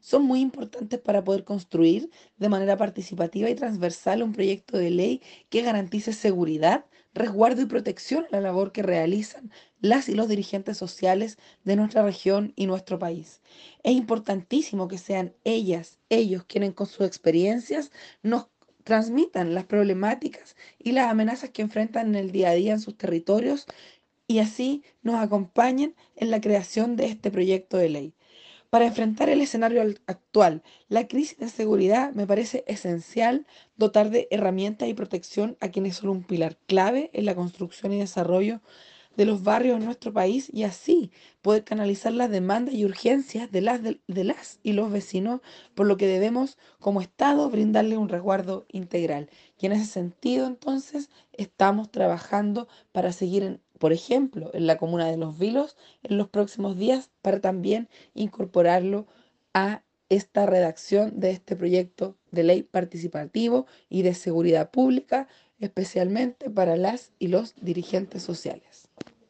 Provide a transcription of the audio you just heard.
son muy importantes para poder construir de manera participativa y transversal un proyecto de ley que garantice seguridad, resguardo y protección a la labor que realizan las y los dirigentes sociales de nuestra región y nuestro país. Es importantísimo que sean ellas, ellos quienes con sus experiencias nos transmitan las problemáticas y las amenazas que enfrentan en el día a día en sus territorios y así nos acompañen en la creación de este proyecto de ley. Para enfrentar el escenario actual, la crisis de seguridad, me parece esencial dotar de herramientas y protección a quienes son un pilar clave en la construcción y desarrollo de los barrios en nuestro país y así poder canalizar las demandas y urgencias de las y los vecinos, por lo que debemos como Estado brindarle un resguardo integral. Y en ese sentido, entonces, estamos trabajando para seguir, por ejemplo, en la comuna de Los Vilos en los próximos días para también incorporarlo a esta redacción de este proyecto de ley participativo y de seguridad pública, especialmente para las y los dirigentes sociales.